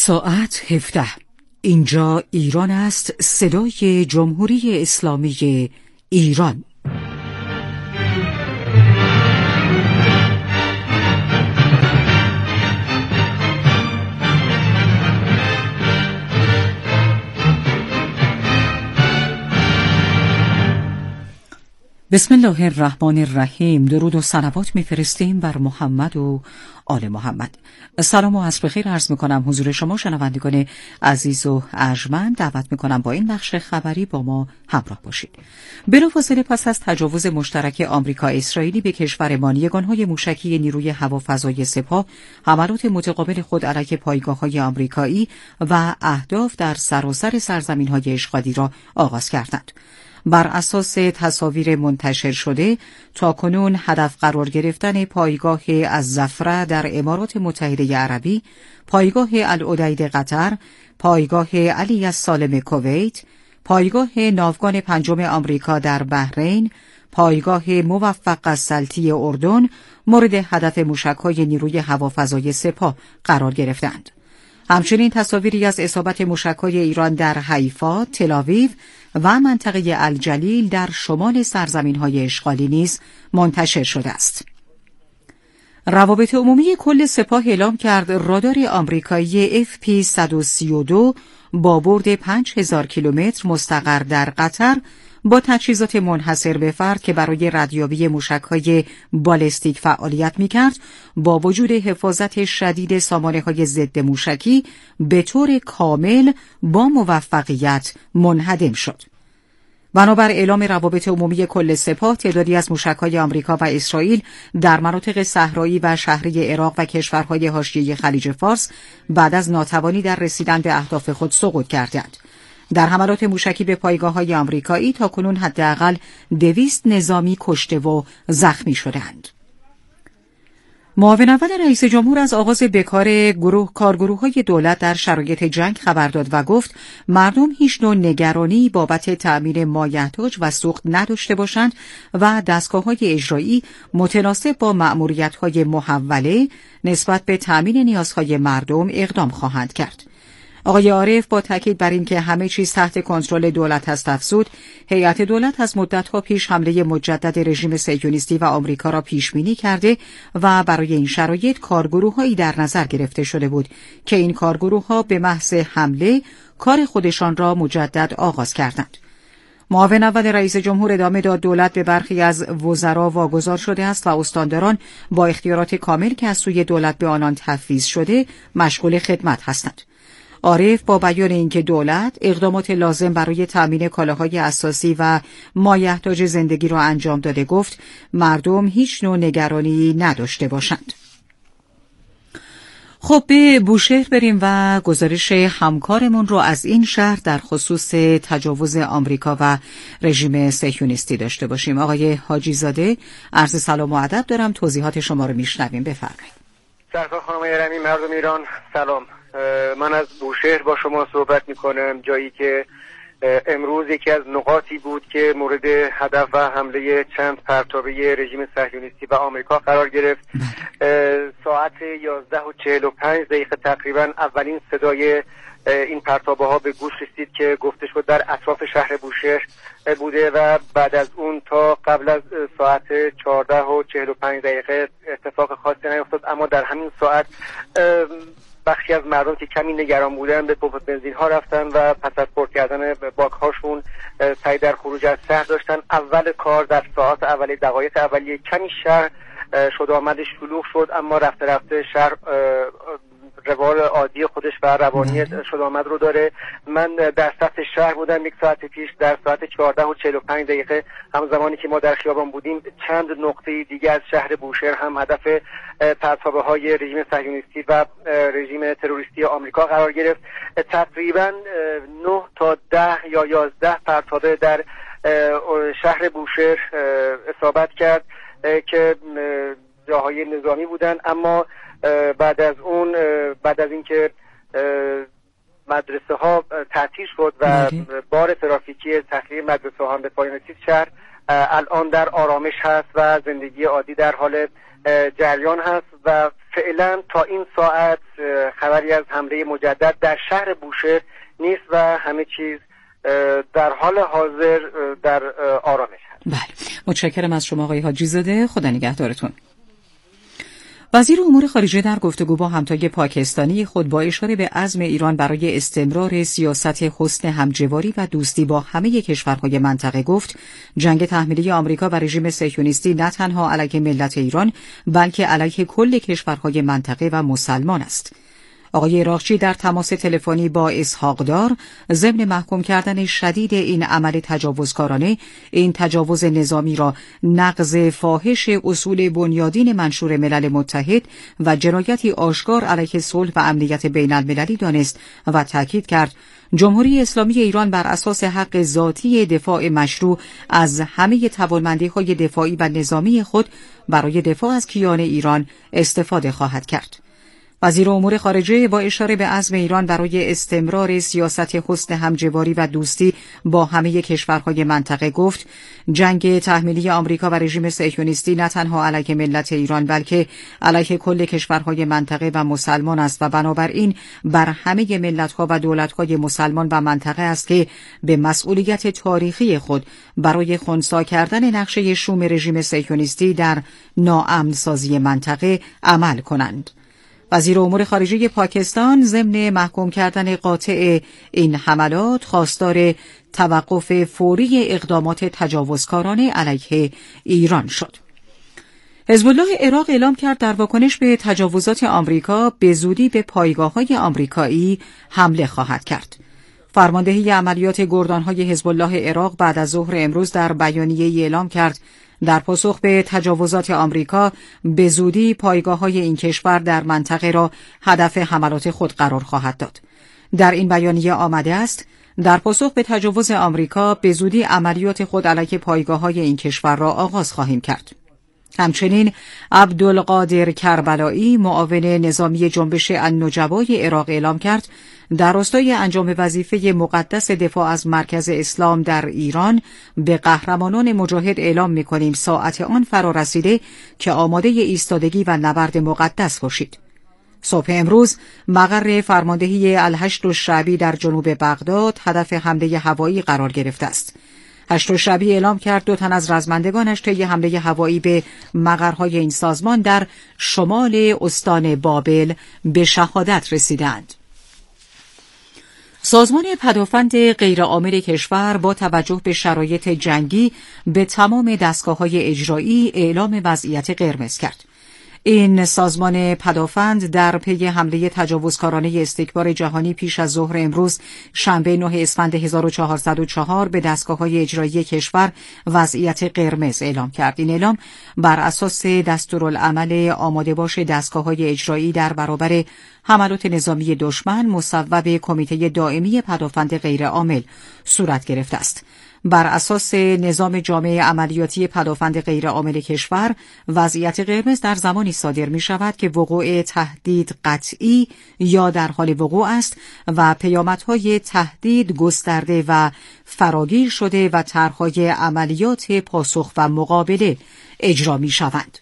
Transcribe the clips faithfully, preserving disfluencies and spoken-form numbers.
ساعت هفده. اینجا ایران است، صدای جمهوری اسلامی ایران. بسم الله الرحمن الرحیم. درود و صلوات میفرستیم بر محمد و آل محمد. سلام و عصر بخیر عرض میکنم حضور شما شنوندگان عزیز و ارجمند. دعوت میکنم با این بخش خبری با ما همراه باشید. بلافاصله پس از تجاوز مشترک آمریکا اسرائیلی به کشورمان، یگانهای موشکی نیروی هوافضای سپاه حملات متقابل خود علیه پایگاه‌های آمریکایی و اهداف در سراسر سرزمین‌های اشغالی را آغاز کردند. بر اساس تصاویر منتشر شده، تاکنون هدف قرار گرفتن پایگاه الزفره در امارات متحده عربی، پایگاه العدید قطر، پایگاه علی السالم کویت، پایگاه ناوگان پنجم آمریکا در بحرین، پایگاه موفق السلطی اردن مورد هدف موشک‌های نیروی هوافضای سپاه قرار گرفتند. همچنین تصاویری از اصابت موشک‌های ایران در حیفا، تل‌آویو و منطقه الجلیل در شمال سرزمین‌های اشغالی نیز منتشر شده است. روابط عمومی کل سپاه اعلام کرد رادار آمریکایی اف پی صد و سی و دو با برد پنج هزار کیلومتر مستقر در قطر با تجهیزات منحصر به فرد که برای ردیابی موشک‌های بالستیک فعالیت می‌کرد، با وجود حفاظت شدید سامانه‌های ضد موشکی به طور کامل با موفقیت منهدم شد. بنابر اعلام روابط عمومی کل سپاه، تعدادی از موشک‌های آمریکا و اسرائیل در مناطق صحرایی و شهری عراق و کشورهای حاشیه خلیج فارس بعد از ناتوانی در رسیدن به اهداف خود سقوط کردند. در حملات موشکی به پایگاه‌های آمریکایی تاکنون حداقل دویست نظامی کشته و زخمی شدند. معاون اول رئیس جمهور از آغاز بکار گروه کارگروه‌های دولت در شرایط جنگ خبر داد و گفت مردم هیچ نوع نگرانی بابت تأمین مایحتاج و سوخت نداشته باشند و دستگاه‌های اجرایی متناسب با مأموریت‌های محوله نسبت به تأمین نیازهای مردم اقدام خواهند کرد. آقای عارف با تاکید بر اینکه همه چیز تحت کنترل دولت است افزود، هیئت دولت از مدت‌ها پیش حمله مجدد رژیم صهیونیستی و آمریکا را پیش بینی کرده و برای این شرایط کارگروه‌هایی در نظر گرفته شده بود که این کارگروه‌ها به محض حمله کار خودشان را مجدد آغاز کردند. معاون اول رئیس جمهور ادامه داد دولت به برخی از وزرا واگذار شده است و استانداران با اختیارات کامل که از سوی دولت به آنان تفویض شده مشغول خدمت هستند. عارف با بیان اینکه دولت اقدامات لازم برای تأمین کالاهای اساسی و مایحتاج زندگی را انجام داده گفت مردم هیچ نوع نگرانی نداشته باشند. خب به بوشهر بریم و گزارش همکارمون رو از این شهر در خصوص تجاوز آمریکا و رژیم صهیونیستی داشته باشیم. آقای حاجی زاده، عرض سلام و ادب دارم، توضیحات شما رو میشنویم، بفرمایید. سرکار خانم ایرانی، مردم ایران سلام. من از بوشهر با شما صحبت میکنم، جایی که امروز یکی از نقاطی بود که مورد هدف و حمله چند پرتابه رژیم صهیونیستی و آمریکا قرار گرفت. ساعت یازده و چهل و پنج دقیقه تقریبا اولین صدای این پرتابه ها به گوش رسید که گفته شد در اطراف شهر بوشهر بوده و بعد از اون تا قبل از ساعت چهارده و چهل و پنج دقیقه اتفاق خاصی نیفتاد، اما در همین ساعت بخشی از مردم که کمی نگران بودن به پمپ بنزین ها رفتن و پس از پر کردن باک هاشون سعی در خروج از شهر داشتن. اول کار در ساعات اولیه، دقایق اولیه، کمی شهر شد آمدش شلوغ شد، اما رفته رفته شهر روال عادی خودش و روانی شد آمد رو داره. من در سطح شهر بودم یک ساعت پیش، در ساعت چهارده و چهل و پنج دقیقه همزمانی که ما در خیابان بودیم چند نقطه دیگه از شهر بوشهر هم هدف پرتابه های رژیم صهیونیستی و رژیم تروریستی آمریکا قرار گرفت. تقریبا نه تا ده یا یازده پرتابه در شهر بوشهر اصابت کرد که جاهای نظامی بودن، اما بعد از اون بعد از اینکه مدرسه ها تعطیل شد و بار ترافیکی تخلیه مدرسه ها هم به پایان رسید، شهر الان در آرامش هست و زندگی عادی در حال جریان هست و فعلا تا این ساعت خبری از حمله مجدد در شهر بوشهر نیست و همه چیز در حال حاضر در آرامش هست. بله، متشکرم از شما آقای حاجی زاده، خدا نگهدارتون. وزیر امور خارجه در گفتگو با همتای پاکستانی خود با اشاره به عزم ایران برای استمرار سیاست حسن همجواری و دوستی با همه کشورهای منطقه گفت جنگ تحمیلی آمریکا و رژیم صهیونیستی نه تنها علیه ملت ایران بلکه علیه کل کشورهای منطقه و مسلمان است. آقای عراقچی در تماس تلفنی با اسحاقدار ضمن محکوم کردن شدید این عمل تجاوزکارانه، این تجاوز نظامی را نقض فاحش اصول بنیادین منشور ملل متحد و جنایتی آشکار علیه صلح و امنیت بین المللی دانست و تاکید کرد جمهوری اسلامی ایران بر اساس حق ذاتی دفاع مشروع از همه توانمندی‌های دفاعی و نظامی خود برای دفاع از کیان ایران استفاده خواهد کرد. وزیر امور خارجه با اشاره به عزم ایران برای استمرار سیاست حسن همجواری و دوستی با همه کشورهای منطقه گفت جنگ تحمیلی آمریکا و رژیم صهیونیستی نه تنها علیه ملت ایران بلکه علیه کل کشورهای منطقه و مسلمان است و بنابراین بر همه ملت‌ها و دولت‌های مسلمان و منطقه است که به مسئولیت تاریخی خود برای خنثی کردن نقشه شوم رژیم صهیونیستی در ناامن‌سازی منطقه عمل کنند. وزیر امور خارجه پاکستان ضمن محکوم کردن قاطع این حملات خواستار توقف فوری اقدامات تجاوزکارانه علیه ایران شد. حزب الله عراق اعلام کرد در واکنش به تجاوزات آمریکا به زودی به پایگاه‌های آمریکایی حمله خواهد کرد. فرماندهی عملیات گردان‌های حزب الله عراق بعد از ظهر امروز در بیانیه‌ای اعلام کرد در پاسخ به تجاوزات آمریکا به زودی پایگاه‌های این کشور در منطقه را هدف حملات خود قرار خواهد داد. در این بیانیه آمده است در پاسخ به تجاوز آمریکا به زودی عملیات خود علیه پایگاه‌های این کشور را آغاز خواهیم کرد. همچنین عبدالقادر کربلایی معاون نظامی جنبش النجبای عراق اعلام کرد در راستای انجام وظیفه مقدس دفاع از مرکز اسلام در ایران به قهرمانان مجاهد اعلام می‌کنیم ساعت آن فرا رسیده که آماده ایستادگی و نبرد مقدس باشید. صبح امروز مقر فرماندهی الهشت الشعبی در جنوب بغداد هدف حمله هوایی قرار گرفته است. هشت الشعبی اعلام کرد دو تن از رزمندگانش طی حمله هوایی به مقرهای این سازمان در شمال استان بابل به شهادت رسیدند. سازمان پدافند غیرعامل کشور با توجه به شرایط جنگی به تمام دستگاه‌های اجرایی اعلام وضعیت قرمز کرد. این سازمان پدافند در پی حمله تجاوزکارانه استکبار جهانی پیش از ظهر امروز شنبه نه اسفند هزار و چهارصد و چهار به دستگاه‌های اجرایی کشور وضعیت قرمز اعلام کرد. این اعلام بر اساس دستورالعمل آماده باش دستگاه‌های اجرایی در برابر حملات نظامی دشمن مصوب کمیته دائمی پدافند غیرعامل صورت گرفته است. بر اساس نظام جامع عملیاتی پدافند غیرعامل کشور وضعیت قرمز در زمانی صادر می شود که وقوع تهدید قطعی یا در حال وقوع است و پیامدهای تهدید گسترده و فراگیر شده و طرح‌های عملیات پاسخ و مقابله اجرا می شوند.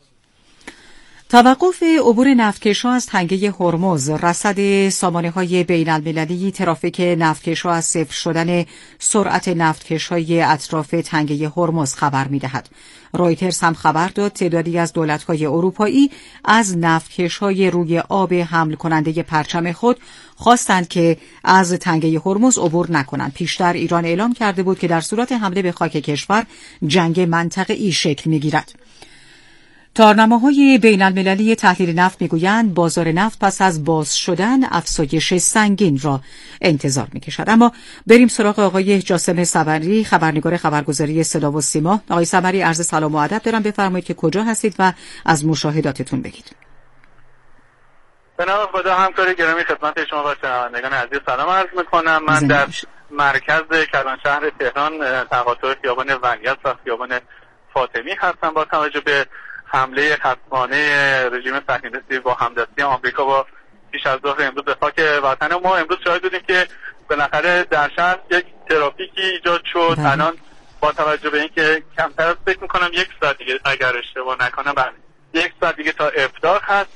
توقف عبور نفتکش‌ها از تنگه هرمز، رصد سامانه‌های بین‌المللی ترافیک نفتکش‌ها از صفر شدن سرعت نفتکش‌های اطراف تنگه هرمز خبر می‌دهد. رویترز هم خبر داد تعدادی از دولت‌های اروپایی از نفتکش‌های روی آب حمل کننده پرچم خود خواستند که از تنگه هرمز عبور نکنند. پیشتر ایران اعلام کرده بود که در صورت حمله به خاک کشور جنگ منطقه‌ای شکل می‌گیرد. تارنماهای بین المللی تحلیل نفت میگویند بازار نفت پس از باز شدن افزایش سنگین را انتظار میکشد. اما بریم سراغ آقای جاسم صبری، خبرنگار خبرگزاری صدا و سیما. آقای صبری، عرض سلام و ادب دارم، بفرمایید که کجا هستید و از مشاهداتتون بگید. به نام خدا، همکار گرامی، خدمت شما و شنوندگان عزیز سلام عرض میکنم. من در مرکز کلانشهر تهران تقاطع خیابان ولیعصر و خیابان فاطمی هستم. با توجه به حمله خصمانه رژیم صهیونیستی با همدستی آمریکا با پیش از ظهر امروز به خاک وطن ما، امروز شاهد بودیم که بالاخره در شهر یک ترافیکی ایجاد شد. الان با توجه به اینکه کمتر از فکر میکنم یک ساعت دیگه اگر اشتباه نکنم بله یک ساعت دیگه تا افطار هست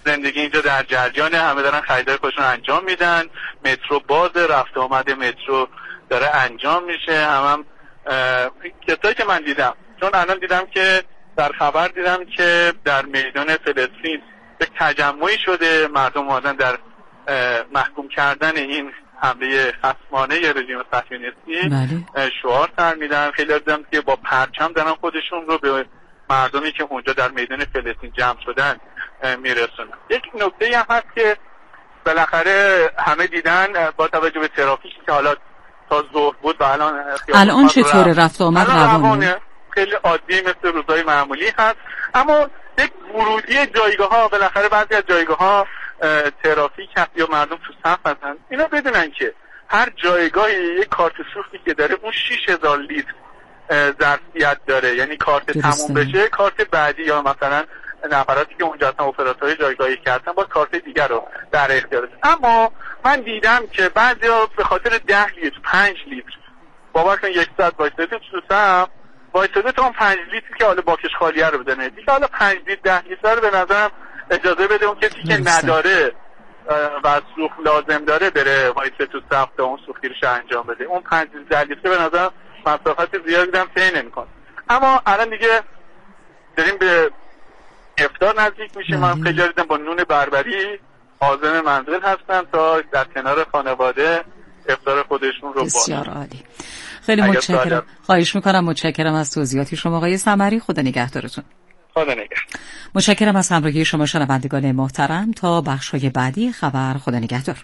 زندگی اینجا در جریانه، همه دارن خریدای خودشون انجام میدن، مترو باز، رفت آمد مترو داره انجام میشه. هم هم کسایی که من دیدم، چون الان دیدم که در خبر دیدم که در میدان فلسطین به تجمعی شده، مردم اومدن در محکوم کردن این حمله خصمانه رژیم صهیونیستی شعار سر میدن. خیلی دیدم که با پرچم دارن خودشون رو به مردمی که اونجا در میدان فلسطین جمع شدن میرسونن. یک نکته هم هست که بالاخره همه دیدن، با توجه به ترافیکی که حالا تا ظهر بود و الان الان چطوره رفت آمد روانه؟ خیلی عادی مثل روزهای معمولی هست، اما یک ورودی جایگاه ها، بالاخره بعضی از جایگاه ها ترافیک هست یا مردم تو صف هستن. اینا بدونن که هر جایگاهی یک کارت سوختی که داره اون شش هزار لیتر ظرفیت داره، یعنی کارت تموم بشه کارت بعدی، یا مثلا نفراتی که اونجا هستن اپراتورهای جایگاهی که هستن با کارت دیگر رو در اختیارش. اما من دیدم که بعضیا به خاطر ده لیتر پنج لیتر باور کن یک ساعت وایساده تو صف، وایساده تا اون پنج لیتر که حالا باکش خالیه رو بدنه دیگه. حالا پنج لیتر ده لیتر رو به نظرم اجازه بده اون کسی که نداره و سوخت لازم داره بره وایسه تو صف تا اون سوختیرش انجام بده. اون پنج لیتر ده لیتر به نظرم مسافت زیادی دیدم طی نمی‌کنه. اما الان دیگه داریم به افطار نزدیک میشه. من خیلی دیدم با نون بربری عازم منزل هستن تا در کنار خانواده افطار خودشون رو بسیار عالی. خیلی متشکرم. خواهش میکنم. متشکرم از توضیحاتی شما آقای سمری. خدا نگهدارتون. خدا نگهدار. متشکرم از همراهی شما شنوندگان محترم. تا بخش‌های بعدی خبر، خدا نگهدار.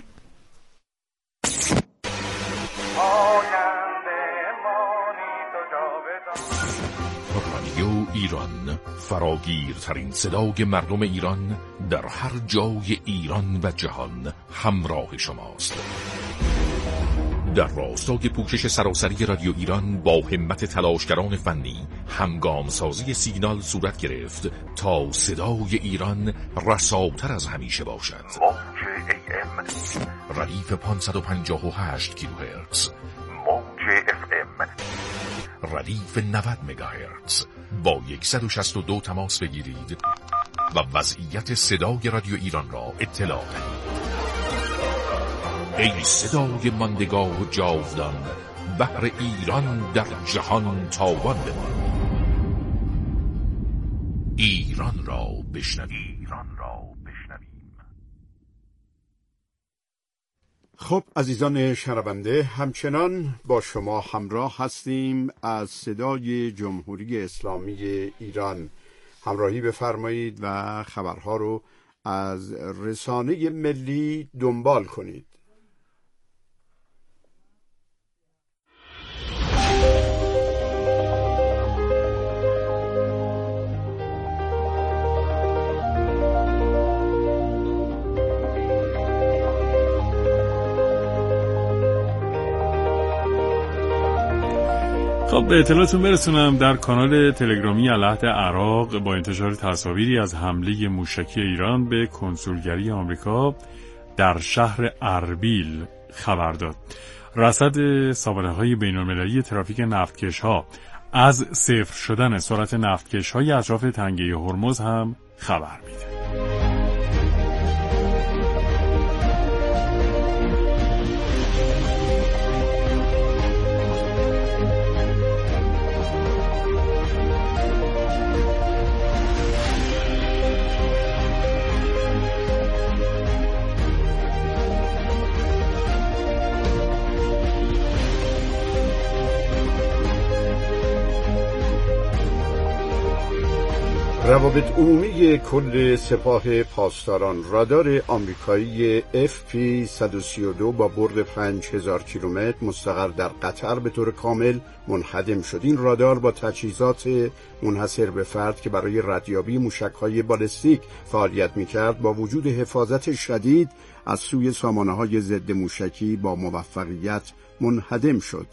رادیو ایران، فراگیرترین صدای مردم ایران در هر جای ایران و جهان همراه شماست. در راستای پوشش سراسری رادیو ایران با همت تلاشگران فنی همگام سازی سیگنال صورت گرفت تا صدای ایران رساتر از همیشه باشد. موج ای ام ردیف پانصد و پنجاه و هشت کیلوهرتز، موج اف ام ردیف نود مگاهرتز. با صد و شصت و دو تماس بگیرید و وضعیت صدای رادیو ایران را اطلاع دهید. ای صدای ماندگار و جاودان، بحر ایران در جهان تاوان بمان. ایران را بشنویم. ایران را بشنویم. خب عزیزان شنونده، همچنان با شما همراه هستیم. از صدای جمهوری اسلامی ایران همراهی بفرمایید و خبرها رو از رسانه ملی دنبال کنید. خب به اطلاعتون برسونم در کانال تلگرامی العهد عراق با انتشار تصاویری از حمله موشکی ایران به کنسولگری آمریکا در شهر اربیل خبر داد. رصد سابقه‌های بین‌المللی ترافیک نفتکش‌ها از صفر شدن سرعت نفتکش‌های اطراف تنگه هرمز هم خبر میده. روابط عمومی کل سپاه پاسداران رادار آمریکایی اف پی صد و سی و دو با برد پنج هزار کیلومتر مستقر در قطر به طور کامل منهدم شد. این رادار با تجهیزات منحصر به فرد که برای ردیابی موشک‌های بالستیک فعالیت می‌کرد با وجود حفاظت شدید از سوی سامانه‌های ضد موشکی با موفقیت منهدم شد.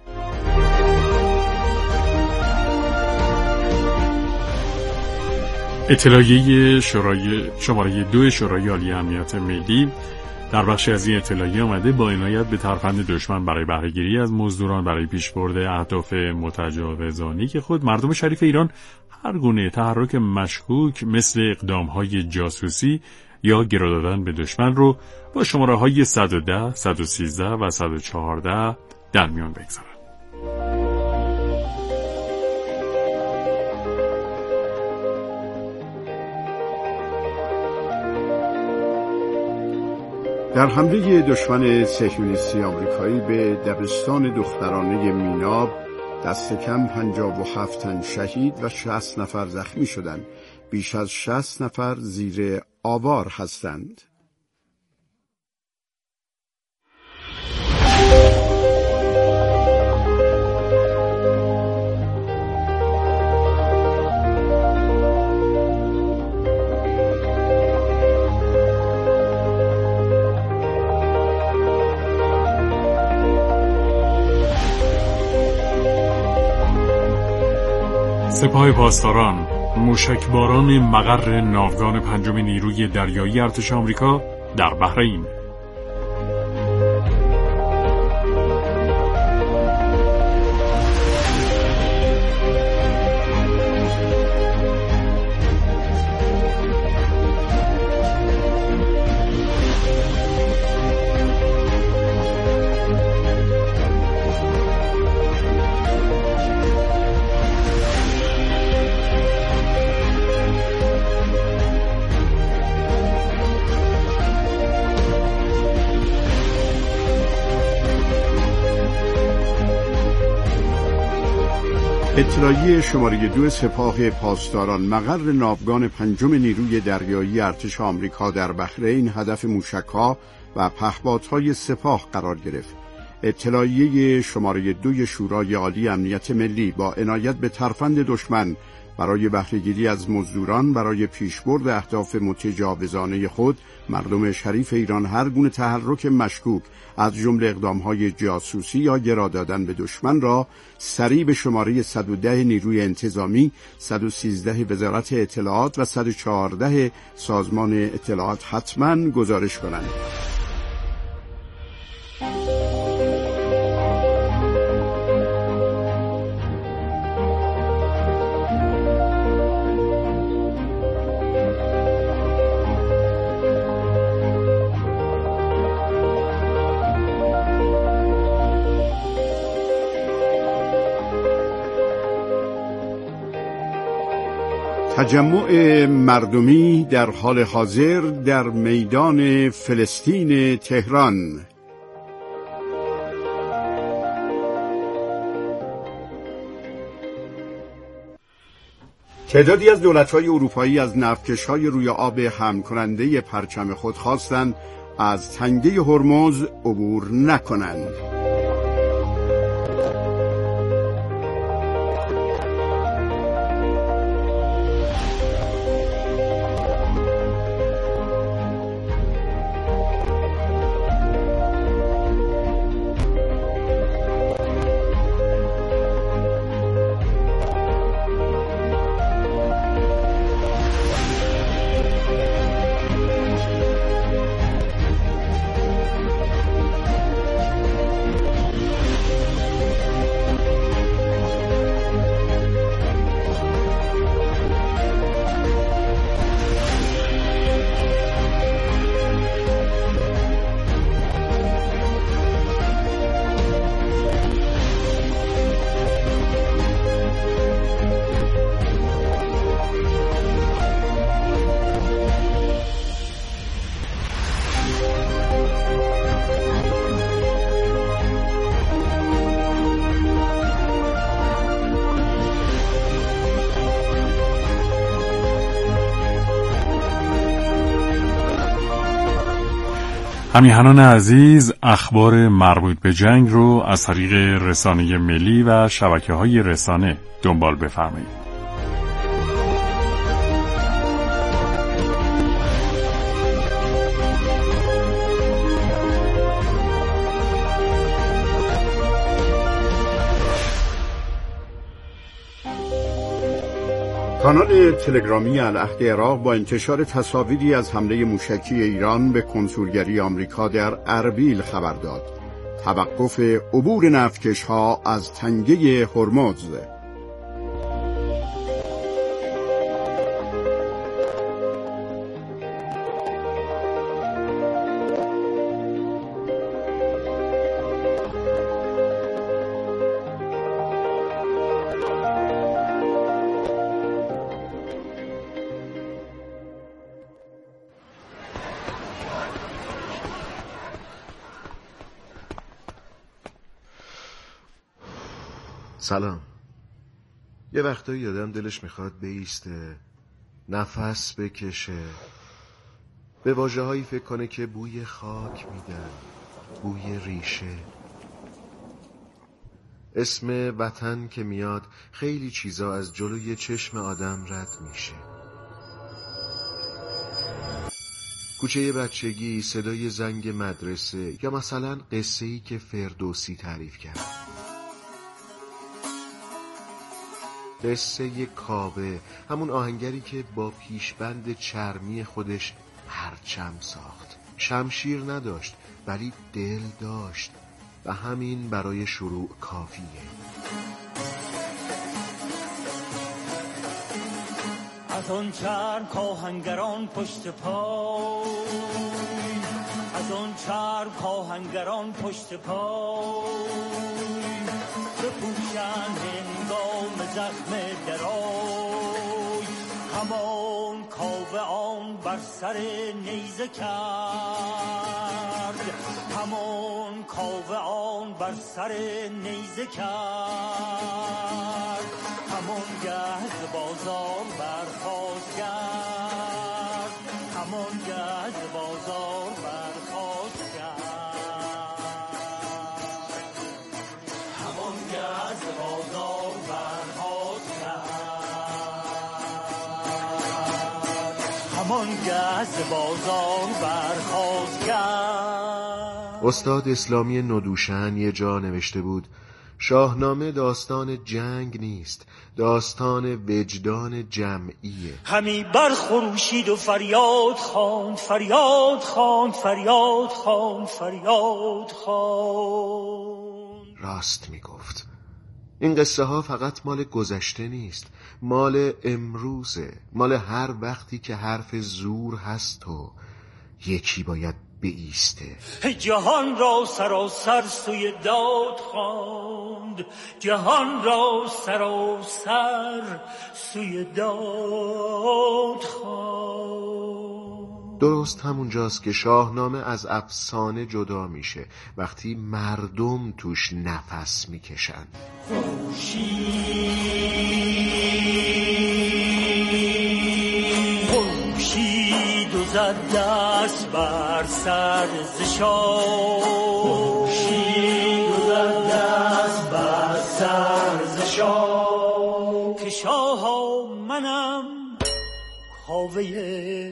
اطلاعیه شورای شماره دو شورای عالی امنیت ملی در بخش از این اطلاعیه آمده با عنایت به ترفند دشمن برای بهره‌گیری از مزدوران برای پیشبرد اهداف متجاوزانه که خود مردم شریف ایران هر گونه تحرک مشکوک مثل اقدام‌های جاسوسی یا گرو دادن به دشمن رو با شماره‌های صد و ده، صد و سیزده و صد و چهارده در میان بگذارن. در حمله دشمن صهیونیستی آمریکایی به دبستان دخترانه میناب دست کم پنجاه و هفت تن شهید و شصت نفر زخمی شدند. بیش از شصت نفر زیر آوار هستند. سپاه پاسداران، موشکباران مقر ناوگان پنجم نیروی دریایی ارتش آمریکا در بحرین. اطلاعیه شماره دو سپاه پاسداران مقر ناوگان پنجم نیروی دریایی ارتش آمریکا در بحرین هدف موشک‌ها و پهپادهای سپاه قرار گرفت. اطلاعیه شماره دو شورای عالی امنیت ملی با عنایت به ترفند دشمن برای بهره‌گیری از مزدوران برای پیشبرد اهداف متجاوزانه خود، مردم شریف ایران هر گونه تحرک مشکوک از جمله اقدام‌های جاسوسی یا گرا دادن به دشمن را سریع به شماره صد و ده نیروی انتظامی، صد و سیزده وزارت اطلاعات و صد و چهارده سازمان اطلاعات حتماً گزارش کنند. تجمع مردمی در حال حاضر در میدان فلسطین تهران. تعدادی از دولت‌های اروپایی از نفتکش‌های روی آب حمل کننده پرچم خود خواستند از تنگه هرمز عبور نکنند. همیهنان عزیز، اخبار مربوط به جنگ رو از طریق رسانه ملی و شبکه‌های رسانه دنبال بفرمایید. کانال تلگرامی العهد عراق با انتشار تصاویری از حمله موشکی ایران به کنسولگری آمریکا در اربیل خبر داد. توقف عبور نفتکش‌ها از تنگه هرمز. سلام. یه وقتایی آدم دلش میخواد بایسته، نفس بکشه، به واژه‌هایی فکر کنه که بوی خاک میدن، بوی ریشه. اسم وطن که میاد خیلی چیزا از جلوی چشم آدم رد میشه. کوچه بچگی، صدای زنگ مدرسه، یا مثلا قصه‌ای که فردوسی تعریف کرد. قصه کاوه، همون آهنگری که با پیشبند چرمی خودش پرچم ساخت. شمشیر نداشت ولی دل داشت و همین برای شروع کافیه. از آن چرم کاهنگران پشت پای، از آن چرم کاهنگران پشت پای، بپوشند هنگام زخم درای. همان کاوه آن بر سر نیزه کرد، همان کاوه آن بر سر نیزه کرد. همان گه ز بازار برخاست کرد، همان گه ز بازار برخاست کرد، همان گه ز بازار برخاست کرد، همان گه ز بازار برخاست کرد. استاد اسلامی ندوشن یه جا نوشته بود شاهنامه داستان جنگ نیست، داستان وجدان جمعیه. همی برخروشید و فریاد خواند، فریاد خواند، فریاد خواند، فریاد خواند. راست میگفت. این قصه ها فقط مال گذشته نیست، مال امروزه، مال هر وقتی که حرف زور هست و یکی باید بایسته. جهان را سراسر سوی داد خواند، جهان را سراسر سوی داد خواند. درست همونجاست که شاهنامه از افسانه جدا میشه وقتی مردم توش نفس میکشن. خورشید و زد دست بر سر ز شاه، خورشید و زد دست بر سر ز شاه، که شاه منم کاوه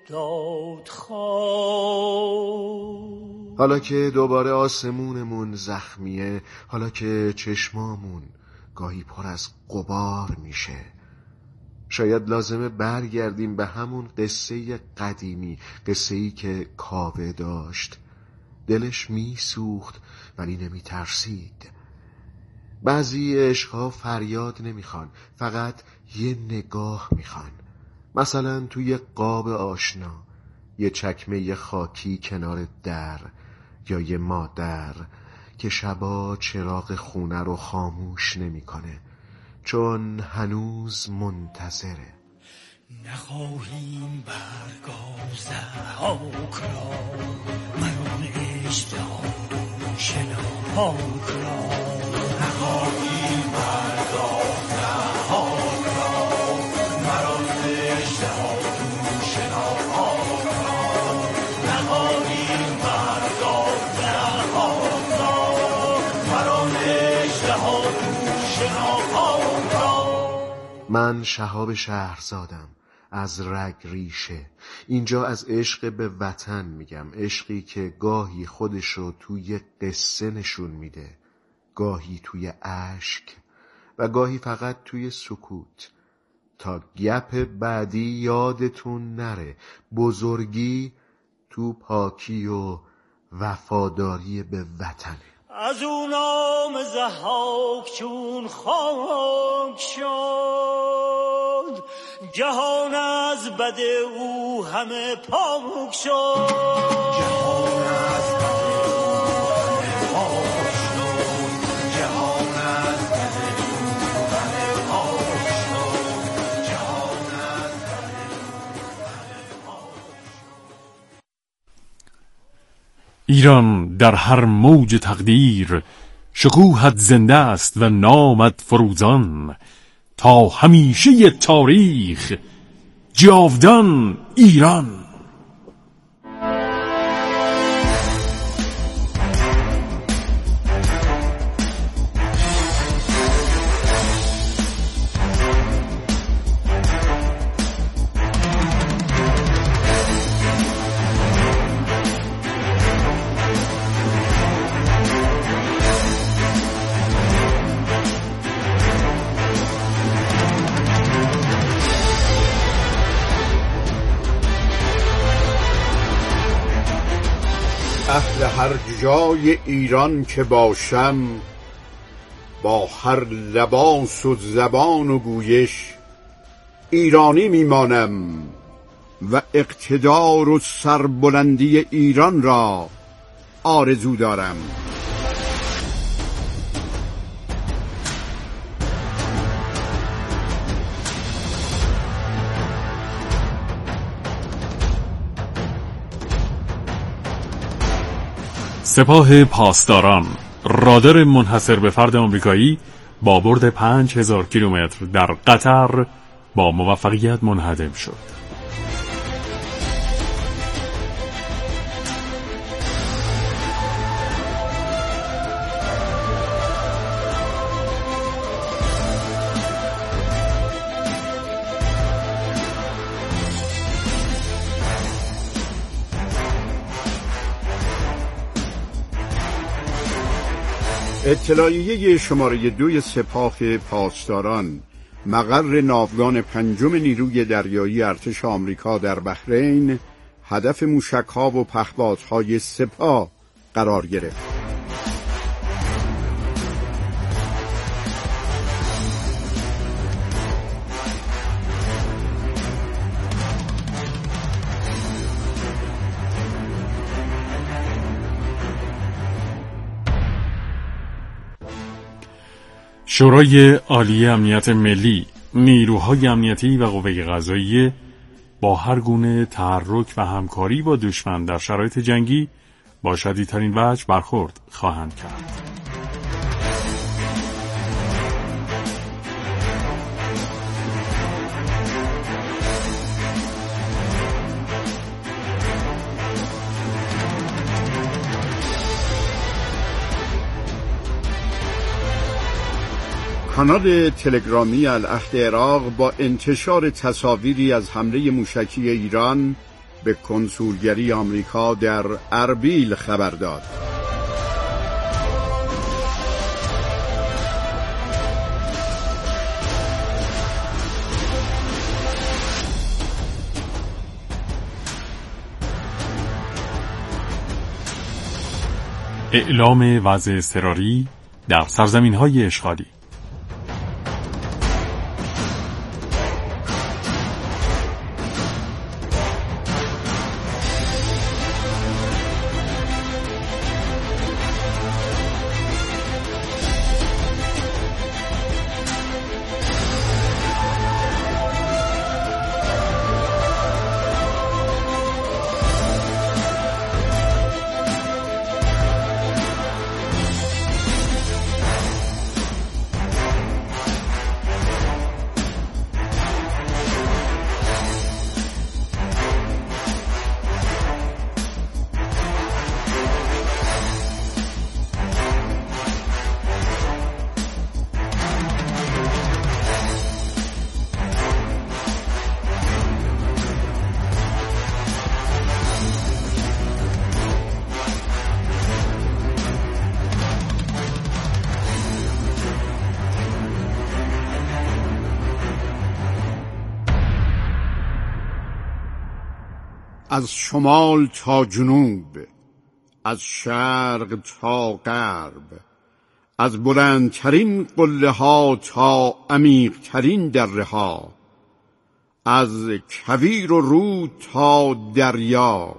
دادخواه. حالا که دوباره آسمونمون زخمیه، حالا که چشمامون گاهی پر از غبار میشه، شاید لازمه برگردیم به همون قصه قدیمی، قصه‌ای که کاوه داشت. دلش میسوخت ولی نمیترسید. بعضی عشقها فریاد نمیخوان، فقط یه نگاه میخوان. مثلا توی قاب آشنا، یه چکمه خاکی کنار در، یا یه مادر که شبا چراغ خونه رو خاموش نمیکنه چون هنوز منتظره. نخواهیم برگاز حاک را، مران اشتهاد و شناک را. نخواهیم برگاز حاک را، مران اشتهاد و شناک را. نخواهیم برگاز حاک را، مران اشتهاد و شناک را. من شهاب شهرزادم از رگ ریشه. اینجا از عشق به وطن میگم، عشقی که گاهی خودشو توی قصه نشون میده، گاهی توی اشک و گاهی فقط توی سکوت. تا گپ بعدی یادتون نره، بزرگی تو پاکی و وفاداری به وطنه. از اون نام ضحاک چون خاک شد، جهان از بد او همه پاک شد. جهان از بد او همه پاک شد، جهان از بد او همه پاک شد، جهان از بد او همه پاک شد. ایران در هر موج تقدیر شکوهت زنده است و نامت فروزان، تا همیشه تاریخ جاودان ایران. اهل هر جای ایران که باشم، با هر لباس و زبان و گویش ایرانی میمانم و اقتدار و سربلندی ایران را آرزو دارم. سپاه پاسداران، رادار منحصر به فرد آمریکایی با برد پنج هزار کیلومتر در قطر با موفقیت منهدم شد. اطلاعیه شماره دوی سپاه پاسداران مقر ناوگان پنجم نیروی دریایی ارتش آمریکا در بحرین هدف موشک‌ها و پهپادهای سپاه قرار گرفت. شورای عالی امنیت ملی، نیروهای امنیتی و قوه قضاییه با هر گونه تحرک و همکاری با دشمن در شرایط جنگی با شدیدترین وجه برخورد خواهند کرد. کانال تلگرامی العهد عراق با انتشار تصاویری از حمله موشکی ایران به کنسولگری آمریکا در اربیل خبر داد. اعلام وضع اضطراری در سرزمین‌های اشغالی. از شمال تا جنوب، از شرق تا غرب، از بلندترین قله ها تا عمیقترین دره ها، از کویر و رود تا دریا،